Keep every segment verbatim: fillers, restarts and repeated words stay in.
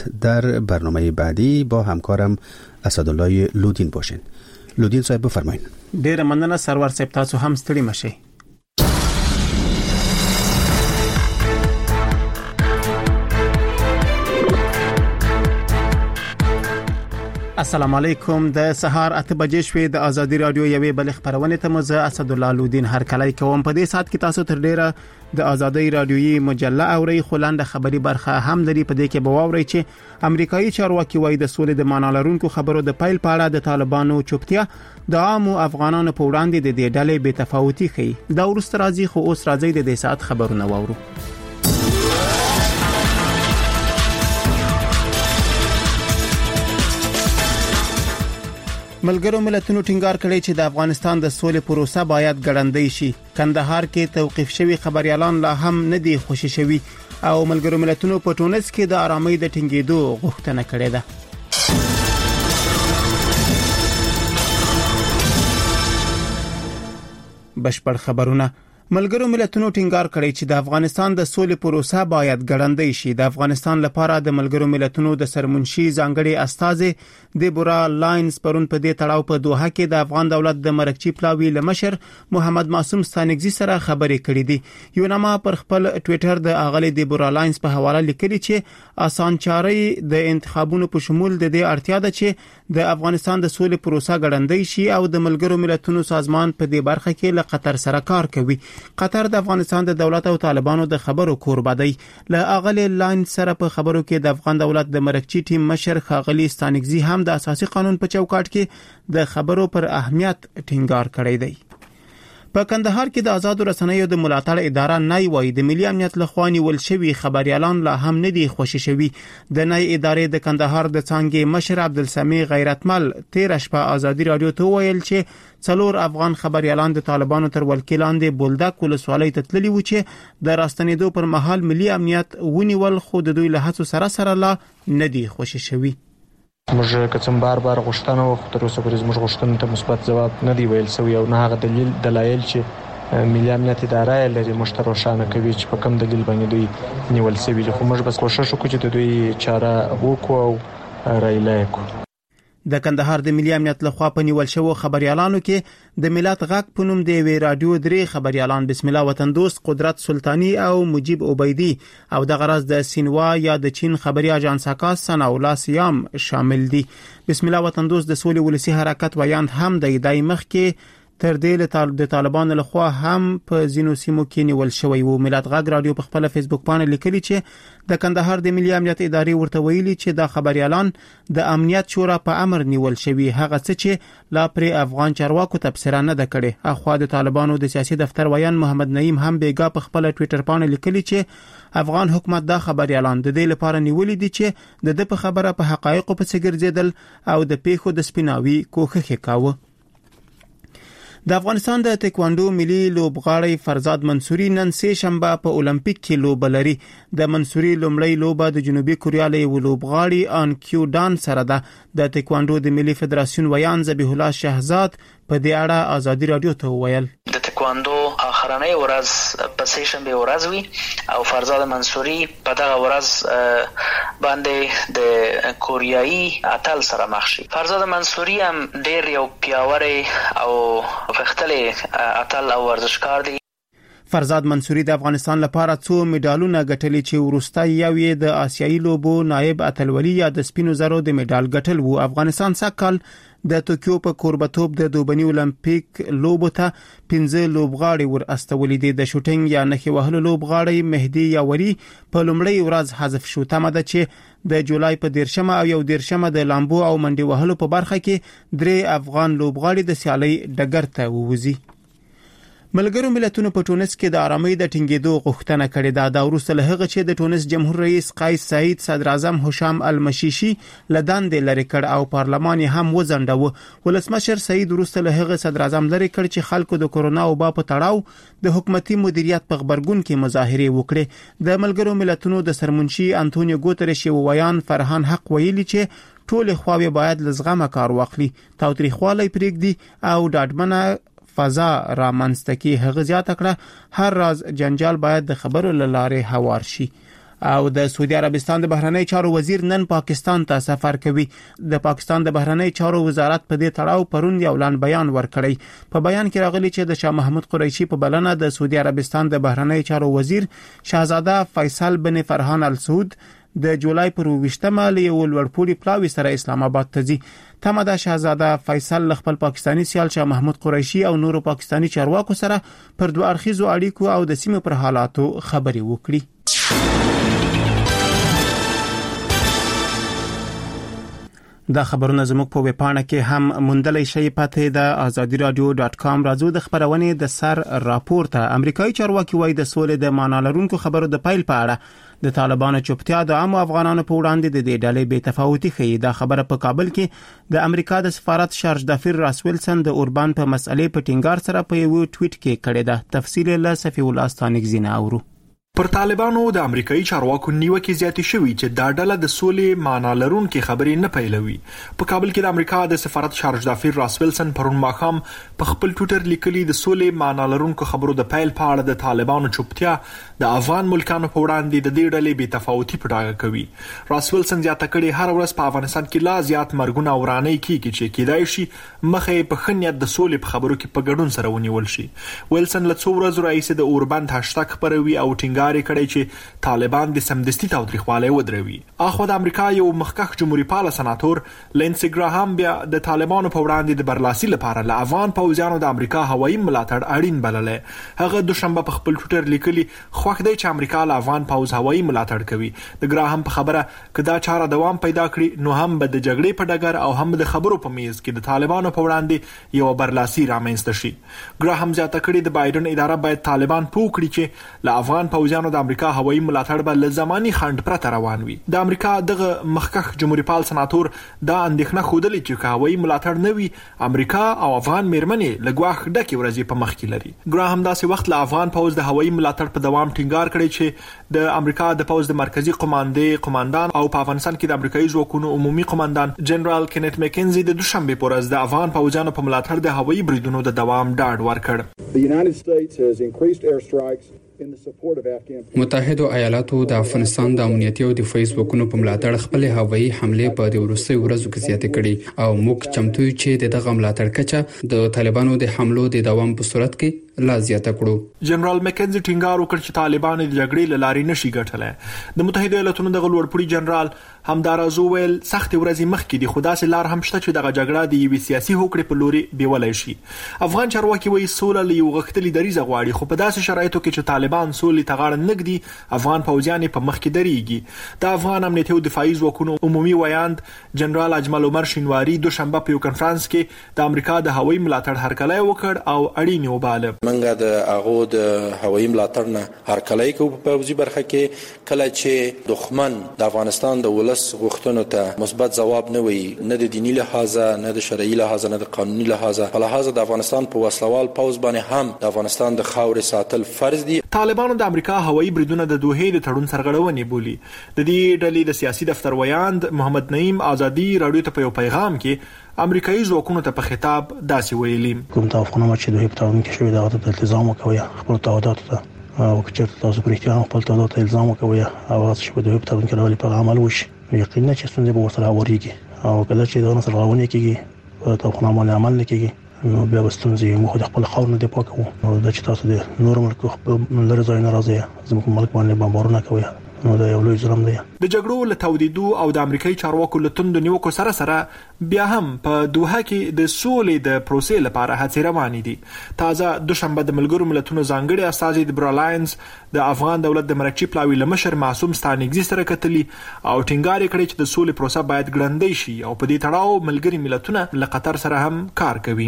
در برنامه بعدی با همکارم اسدالله لودین باشین. لودین صاحب بفرمایید. ډیر مننه سرور صاحب، تاسو هم ستړي مشئ. السلام علیکم. د سهار اته بجې شوې د ازادي رادیو یوې بل خبرونه ته مزه اسدالله لودین هر کله کوم. په دې سات کې تاسو تر ډیره د ازادي رادیوي مجله اوري خلاند خبري برخه هم لري. په دې کې به واوري چې امریکایي چارواکي وايي د سولې د معنا لرونکو خبرو د پایل په اړه د طالبانو چوپتیا د عامو افغانانو په وړاندې د دې ډلې بې تفاوتي ښيي. دا ورسته راځي خو اوس راځي د دې سات خبرونه واورو. ملګرو ملتونو ټینګار کړی چې د افغانستان د سولې پروسه باید ګړندۍ شي. کندهار کې توقيف شوی خبريالان لا هم نه دي خوشي شوی او ملګرو ملتونو په ټونس کې د آرامۍ د ټینګېدو غوښتنه کړې ده. بشپړ خبرونه. ملګرو ملتونو ټینګار کړی چې د افغانستان د سولې پروسه باید ګړندۍ شي. د افغانستان لپاره د ملګرو ملتونو د سرمنشي ځانګړي استازي دیبورا لاینز پرون په دې تړاو په دوحه کې د افغان دولت د مرکچی پلاوی لمشر محمد معصوم ستانګزي سره خبرې کړې دي. یو نامه پر خپل ټوئیټر د اغلی دیبورا لاینز په حواله لیکلي چې آسان چاري د انتخابونو په شمول د دې اړتیا ده چې د افغانستان د سولې پروسه ګړندۍ شي او د ملګرو ملتونو سازمان په دې برخه کې له قطر سره کار کوي. قطر د افغانستان د دولت او طالبانو د خبرو کوربه دی. له اغلی لاین سره په خبرو کې د افغان دولت د مرکچی ټیم مشر خاغلی ستانګزي هم د اساسي قانون په چوکاټ کې د خبرو پر اهمیت ټینګار کړی دی. په کندهار کې د آزاد رسنیو د ملاتړ اداره نای وای د ملي امنیت لخوا نیول شوی خبريالان لا هم نه دي خوشي شوی. د نای ادارې د کندهار د څنګه مشر عبدالسمی غیرتمل تیر شپه آزادي رادیو ته ویل چې څلور افغان خبريالان د طالبانو تر ولکلاندې بولدک ولسوالۍ ته تللي و چې د راستنېدو پر مهال ملي امنیت ونیول خو د دوی له هڅو سره سره لا نه دي خوشي شوی. موږ کڅم بار بار غوښتنه وکړو تر اوسه پورې موږ غوښتنه ته مثبت جواب نه دی ویل سوی او نه هغه دلیل دلایل چې ملي امنیت اداره لري مشترک روښانه کوي چې په کوم دلیل باندې دوی نیول شوی. خو موږ بس کوشش وکړو چې دوی چاره وکړو او رایله وکړو. د کندهار د ملي امنیت لخوا په نیول شوو خبريالانو کې د ملت غږ په نوم د وی رادیو درې خبريالان بسم الله وطن دوست قدرت سلطانی او مجيب عبیدی او د غرض د سینوا یا د چین خبري اژانس کا سناولا سیام شامل دي. بسم الله وطن دوست د سولې ولسی حرکت ویاند هم د دای مخ کې تر دې د طالبانو لخوا هم په زینو سیمو کې نیول شوی وو. ملت غږ رادیو په خپل فیسبوک باندې لیکلي چې د کندهار د ملي امنیت ادارې ورته ویلي چې د خبريالان د امنیت شورا په امر نیول شوی. هغه څه چې لا پر افغان چارواکو تبصره نه ده کړې. اخوا د طالبانو د سیاسي دفتر ویان محمد نعیم هم بیګا په خپل ټوئیټر باندې لیکلي چې افغان حکومت د خبريالان د دې لپاره نیولې دي چې د د په خبره په حقایقو په څیر ګرځیدل او د پیښو د سپیناوي کوښښ کاوه. د افغانستان د تکواندو ملي لوبغاړی فرزاد منصوري نن سه شنبه په اولمپیک کې لوب لري. د منصوري لومړی لوبه د جنوبي کوریا له لوبغاړي ان کیو دان سره ده. د تکواندو د ملي فدراسیون ویان ذبیح الله شهزاد په دې اړه آزادي رادیو ته ویل. د تکواندو اخرنۍ ورځ په سه شنبه ورځ وی او فرزاد منصوري په دغه ورځ باندې د کوریایي اتل سره مخ شي. فرزاد منصوري هم ډیر یو پیاوړی او فختلې اتل او ورزشکار دی. فرزاد منصوري د افغانستان لپاره څو میډالونه ګټلي چې ورسته یو یې د آسیایي لوبو نائب اتلولي یا د سپینو زرو د میډال ګټل وو. افغانستان سکهال د توکیو په کوربتوب د دوبني اولمپیک لوبو ته پنځه لوبغاړي ور استولې دي. د شوټینګ یا نخي وهلو لوبغاړي مهدي یاوري په لومړی ورځ حذف شو. تمه ده چې د جولای په دیرشمه او یو دیرشمه د لامبو او منډي وهلو په برخه کې درې افغان لوبغاړي د سیالي ډګر ته ووزي. ملګرو ملتونو په ټونس کې د آرامۍ د ټینګېدو غوښتنه کړې ده. دا وروسته له هغه چې د ټونس جمهور رئیس قیس سعید صدر اعظم هشام المشیشي لداندې لري کړ او پارلمان هم وزنډاوه. ولسمشر سعید وروسته له هغه صدر اعظم لري کړ چې خلکو د کورونا وبا په تړاو د حکومتي مدیریت په خبرګون کې مظاهره وکړي. د ملګرو ملتونو د سرمنشي انټونیو ګوتریش ویان فرهان حق ویلي چې ټول خواوې باید لزغمه کار واخلي، تاوتریخوالی پرېږدي او ډاډمنه فضا را منځته کی. هغه زیاته کړه هر راز جنجال باید د خبرو لاره هوار شي. او د سعودي عربستان د بهرنی چارو وزیر نن پاکستان ته سفر کوي. د پاکستان د بهرنی چارو وزارت په دې تړاو پرون یو اعلان بیان ورکړی. په بیان کې راغلي چې د شاه محمود قریشي په بلنه د سعودي عربستان د بهرنی چارو وزیر شاهزاده فیصل بن فرحان ال سعود د جولای پر ویشتمه له ولورپوړي پلاوي سره اسلام آباد ته ځي. تمه ده شاهزاده فیصل خپل پاکستانی سیال شاه محمود قریشي او نورو پاکستانی چارواکو سره پر دوه اړخیزو اړیکو او د سیمې پر حالاتو خبري وکړي. دا خبرونه زموږ په ویب پاڼه کې هم موندلای شئ. پته د آزادی رادیو ډاټ کام راځو د خبرونه د سر راپور ته. امریکایي چارواکي وایي د سولې د معنا لرونکو خبرو د پایل په اړه د طالبانو چوپتیا د عام افغانانو په وړاندې د دې ډلې بې تفاوتي ښيي. دا خبره په کابل کې د امریکا د سفارت شارج دافیر راس ویلسن د اوربان په مسئلې په ټینګار سره په یو ټویټ کې کړی ده. تفصیل له صفی الله ستانک زینا اورو. پر طالبانو د امریکایي چارواکو نیوکه زیاتې شوې چې دا ډله د سولې معنا لرونکي خبرې نه پیلوي. په کابل کې د امریکا د سفارت شارج دافیر راس ویلسن پرون ماښام په خپل ټویټر لیکلي د سولې معنا لرونکو خبرو د پیل په اړه د طالبانو چوپتیا د افغان ملکانو په وړاندې د دې ډلې بې تفاوتي په ډاګه کوي. راس ویلسن زیاته کړې هر ورځ په افغانستان کې لا زیات مرګونه او ورانۍ کیږي چې کېدای شي مخې په خنیت د سولې په خبرو کې په ګډون سره ونیول شي. ویلسن له څو ورځې راهیسې د اوربند هاشټاګ خبروي او ټینګار کړي چې طالبان د سمدستي تاوتریخوالی ودروي. اخو د امریکا یو مخکښ جمهوریت پال سناتور لینسي ګراهام بیا د طالبانو په وړاندې د برلاسي لپاره له افغان پوځیانو د امریکا هوایي ملاتړ اړین بللې. هغه دوشنبه په خپل ټویټر لیکلي خوښ دی چې امریکا له افغان پوځ هوایي ملاتړ کوي. د ګراهام په خبره کدا چاره دوام پیدا کړي نو هم به د جګړې په ډګر او هم د خبرو په میز کې د طالبانو په وړاندې یو برلاسي رامنځته شي. ګراهام زیاته کړي د بایدن اداره باید طالبان پوه کړي چې له افغان پوځیانو د امریکا هوایي ملاتړ به له زماني خنډ پرته روان وي. د امریکا دغه مخکښ جمهوریت پال سناتور دا اندېښنه خوده چې هوایي ملاتړ نه وي امریکا او افغان میرمنې لګواخ ډکه ورځي په مخ کې لري. ګراهام داسې وخت له افغان پوځ د هوایي ملاتړ په دوام ټینګار کړی چې د امریکا د پوځ د مرکزی قوماندې قوماندان او په افغانستان کې د امریکایي ځواکونو عمومي قوماندان جنرال کینت مکنزي د دوشنبه په ورځ د افغان پوځیانو په ملاتړ د هوایي بریدونو د دوام ډاډ ورکړ. The United States has increased airstrikes متحده ایالاتو د افغانستان د امنیتي او دفاعي ځواکونو په ملاتړ خپل هوایي حمله په د وروستي ورځو کې زیاتې کړې او موږ چمتو یو چې د دغه ملاتړ کچه د طالبانو د حملو د دوام په صورت کې لا زیاته کړو. جنرال مکنزي ټینګار وکړ چې طالبان د جګړې لارې نشي ګټلای. د متحده ایالاتونو د غلوړپوړي جنرال همدارازو ویل سخت ورځې مخکې د خداسي لار هم شته چې دغه جګړه د یوې سیاسي هوکړې په لوري بیولای شي. افغان چارواکي وایي سوله له یو غښتلي دریځ غواړي خو په داسې شرایطو کې چې طالبان سولې ته غاړه نږدي افغان پوځیان په مخ کې درېږي. د افغان امنیتي او دفاعي ځواکونو عمومي ویاند جنرال اجمل عمر شینواری دوشنبه په یو کنفرانس کې د امریکا د هوایي ملاتړ هرکلی وکړ او اړین وباله. منګه د هغه د هوایي ملاتړ نه هرکلی کوي په پوځي برخه کې کله چې دښمن د افغانستان د ولس غوښتنو ته مثبت ځواب نه وي نه د دینی لحاظه نه د شرعي لحاظه نه د قانوني لحاظه په لحاظه د افغانستان په وسلوال پوځ باندې هم د افغانستان د خاورې ساتل فرض دي. طالبانو د امریکا هوایي بریدونه د دوحې د تړون سرغړونې بولی. د دې ډلې د سیاسي دفتر ویاند محمد نعیم آزادی رادیو ته په یو پیغام کې امریکایي ځواکونو ته په خطاب داسې ویلي کوم توافقونه چې دوی په تړون کې شوی دا د التزام وکوي خپل تعهدات ته او چې تاسو پر احترام خپل تعهدات ته الزام وکوي او چې په دوی په تړون کې راولي په عمل وشي یقینا چې څنګه به ورسره وريږي او کله چې دا سره روانه کیږي په توافقونه باندې عمل نه کیږي نو بیا وستونځي موږ د خپل خاور نه دی پاکو نو د چې تاسو د نور ملک لري ځای نه راځي زموږ ملک باندې بمبارونه کوي نو دا یو لوی ظلم دی. د جګړو له تودیدو او د امریکایي چارواکو له توندو نیوکو سره سره بیا هم په دوحه کې د سولې د پروسې لپاره هڅې روانې دي. تازه دوشنبه د ملګرو ملتونو ځانګړي استازي د برالاینز د افغان دولت د مرکچی پلاوی لمشر معصوم ستانګزي سره کتلي او ټینګار کړی چې د سولې پروسه باید ګړندۍ شي او په دې تړاو ملګري ملتونه له قطر سره هم کار کوي.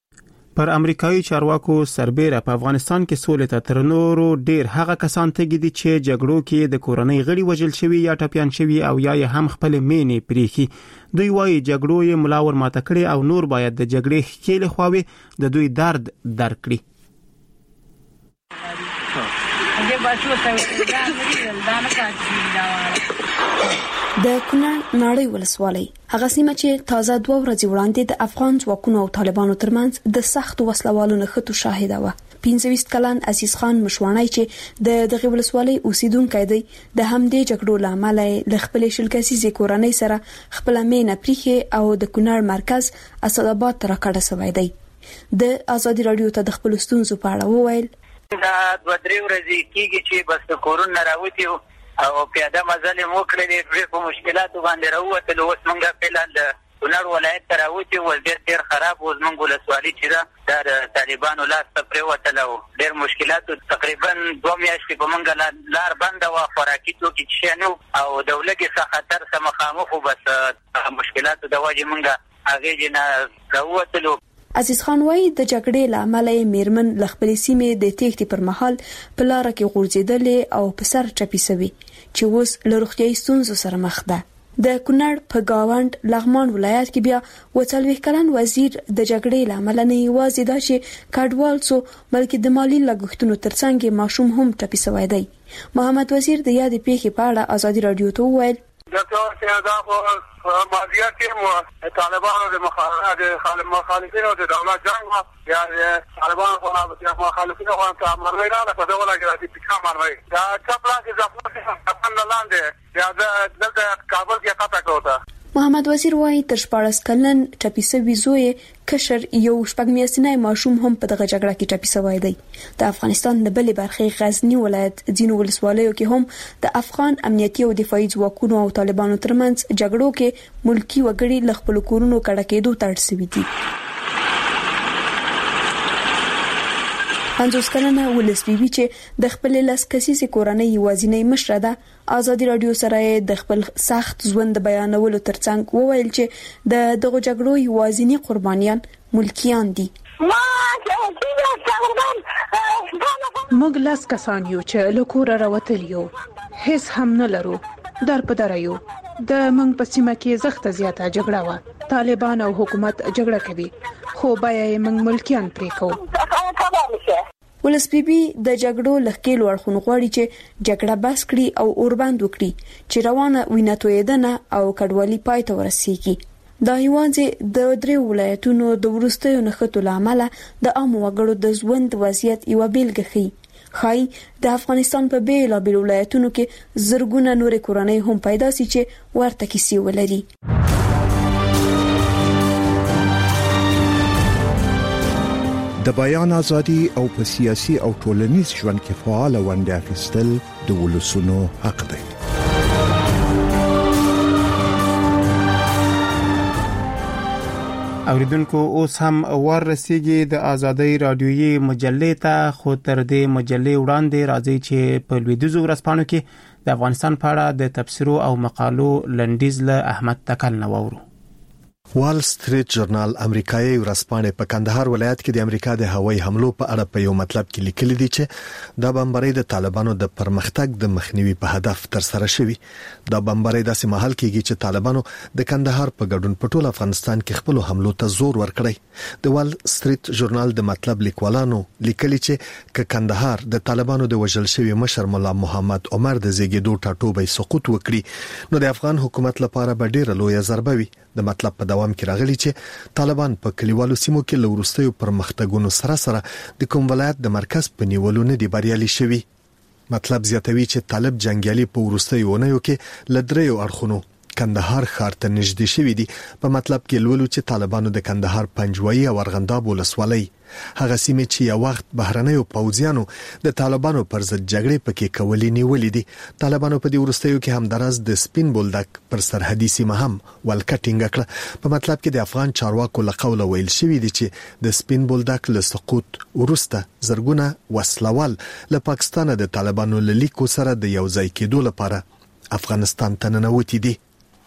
پر امریکایي چارواکو سربېره په افغانستان کې سولې ته تر نورو ډیر هغه کسان تګي دي چې جګړو کې د کورنۍ غړي وژل شوی یا ټپيان شوی او یا هم خپل مینې پریخي. دوی وايي جګړو یې ملاور ماته کړي او نور باید د جګړې خېل خواوي د دوی درد درک کړي. د کونړ ناړۍ ولسوالۍ هغه سیمه چې تازه دوه ورځې وړاندې د افغان ځواکونو او طالبانو ترمنځ د سخت وسلوالو نښتو شاهده و پنځه ویشت کلن عزیز خان مشوانی چې د دغه ولسوالۍ اوسیدونکو دی د همدې جګړو لامل له خپل شلکسي کورنۍ سره خپل مینه پریخه او د کونړ مرکز اسداباد تر کډه سوی دی. د ازادي رادیو ته د خپل ستونزو په اړه وویل دا دوه درې ورځې کېږي چې بس کورونه راوتی او پیاده مزل مو کړلې ډېر په مشکلاتو باندې راووتل. اوس موږ فعلا د کونړ ولایت ته راوتی او ډېر ډېر خراب اوس موږ ولسوالي چې دا د طالبانو لاس ته پرېوتل او ډېر مشکلاتو تقریبا دوه میاشتې په موږ لار بنده وه، خوراکي توکي څښي نه او د ولږې څخه خطر سره مخامخ وو. بس مشکلاتو د وجې موږ هغې نه راووتلو. عزیز خان وايي د جګړې لامل میرمن ل خپل سیمې د تېښتې پر مهال په لار کې غورځېدلې او په سر چپی سوي چې اوس له روغتیايي ستونزو سره مخ ده. د کونړ په گاوند لغمان ولایت کې بیا وڅلوي کلن وزیر د جګړې لامل نه یوازې دا چې کډوال سو بلکې د مالی لګښتونو ترڅنګ ماشوم هم چپی سوی دی. محمد وزیر د یاد پیښې په اړه ازادي رادیو ته وویل دکتور سیاده ماضیه کې مو طالبانو د مخالفینو د دولت جنگ یا طالبانو خو مخالفینو خو ته مرمۍ نه په دغه لګرا دي په مرمۍ دا چپلا کې ځپل څنګه لاندې یا د کابل کې قطع کوته. محمد وزیر وايي تر شپږ کلن ټپي سوي زوی کشر یو شپږ میاشتنی ماشوم هم په دغه جګړه کې ټپي سوی دی. د افغانستان د بلې برخې غزنی ولایت ځینو ولسوالیو کې هم د افغان امنیتي او دفاعي ځواکونو او طالبانو ترمنځ جګړو کې ملکی وګړي له خپل کورونو کډه کېدو ته اړ شوي دي. پنځوس کلنه ولس بیبي چې د خپل لاس کسيسي کورنۍ یوازینی مشره ده ازادي رادیو سره د خپل سخت ژوند بیانولو ترڅنګ وویل چې د دغه جګړو یوازینی قربانیان ملکیان دي. موږ لاس کسان یو چې له کور راوتل یو هیڅ هم نه لرو در په در یو د موږ په سیمه کې زخته زیاته جګړه و طالبان او حکومت جګړه کوي خو بیا یې موږ ملکیان پرې کوو. ولس بي بي د جګړو لخکېلو اړخونو غواړي چې جګړه بس کړي او اوربند وکړي چې روانه وینه تویدنه او کډوالي پای ته ورسیږي. دا یوازې د درې ولایتونو د ورستیو نښتو لامل د عام وګړو د ژوند وضعیت یو بیلګه ښيي. خای د افغانستان په بیلابیل ولایتونو کې زرګونه نورې کورنۍ هم پیدا سي چې ورته کیسې ولري. د بیان ازادي او په سیاسي او ټولنیز ژوند کې فعال ونډه اخیستل د ولسونو حق دی. اوریدونکو اوس هم ورسیږي د ازادي رادیويي مجلې ته، خو تر دې مجلې وړاندې راځي چې په لویدیځو ورځپاڼو کې د افغانستان په اړه د تبصرو او مقالو لنډیز له احمد تکل نه وورو. وال سټریټ ژورنال امریکایي ورځپاڼه په کندهار ولایت کې د امریکا د هوایي حملو په اړه په یو مطلب کې لیکلي دي چې دا بمباري د طالبانو د پرمختګ د مخنیوي په هدف تر سره شوی. دا بمباري داسې مهال کېږي چې طالبانو د کندهار په ګډون په ټول افغانستان کې خپل حملو ته زور ورکړی. د وال سټریټ ژورنال د مطلب لیکوالانو لیکلي چې ک کندهار د طالبانو د وژل شوی مشر مولا محمد عمر د زیږیدو ټاټوبې سقوط وکړي نو د افغان حکومت لپاره به ډیره لویه ضربه وي. د مطلب په دوام کې راغلی چې طالبان په کلیوالو سیمو کې له وروستیو پرمختګونو سره سره د کوم ولایت د مرکز په نیولو نه دی بریالي شوی. مطلب زیاتوي چې طالب جنگیالي په وروستیو ونیو کې لدریو اړخونو کندهار ښار ته نږدې شوی دي. په مطلب کې لولو چې طالبانو د کندهار پنجوایي او ارغنداب ولسوالۍ هغه سیمې چې یو وخت بهرنیو پوځیانو د طالبانو پر ضد جګړې پکې کولې نیولې دي. طالبانو په دې ورستیو کې هم درز د سپین بولدک پر سرحدي سیمه هم ولکټینګ کړه. په مطلب کې د افغان چارواکو له قوله ویل شوی دی چې د سپین بولدک له سقوط ورسته زرګونه وسلوال له پاکستان د طالبانو له لیکو سره د یو ځای کېدو لپاره افغانستان ته ننوتي دي.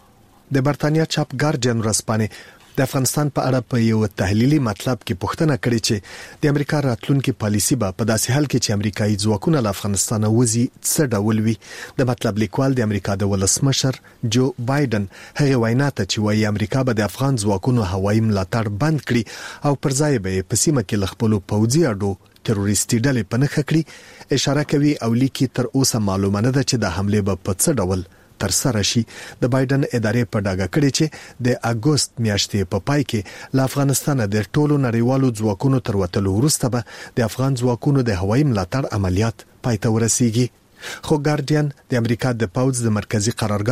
د برتانیا چاپ ګارډین ورځپاڼه د افغانستان په اړه په یو تحلیلي مطلب کې پوښتنه کړې چې د امریکا راتلونکي پالیسی به په داسې حال کې چې امریکایي ځواکونه له افغانستان وځي څه ډول وي. د مطلب لیکوال د امریکا د ولسمشر جو بایدن هغه وینا ته چې وايي امریکا به د افغان ځواکونو هوایي ملاتړ بند کړي او پر ځای به په سیمه کې خپل پوځي اډو تروریستي ډلې پنهخ کړي اشاره کوي او لیکي تر اوسه معلومه نه ده چې د حمله به په څه ډول تر سره شي. د بایدن ادارې په ډاګه کړی چې د اگست میاشتې په پای کې له افغانستان د ټولو نړیوالو ځواکونو تر وتلو وروسته به د افغان ځواکونو د هوایي ملاتړ عملیات پای ته ورسیږي. خو ګارډین د امریکا د پوځ د مرکزی قرارګاه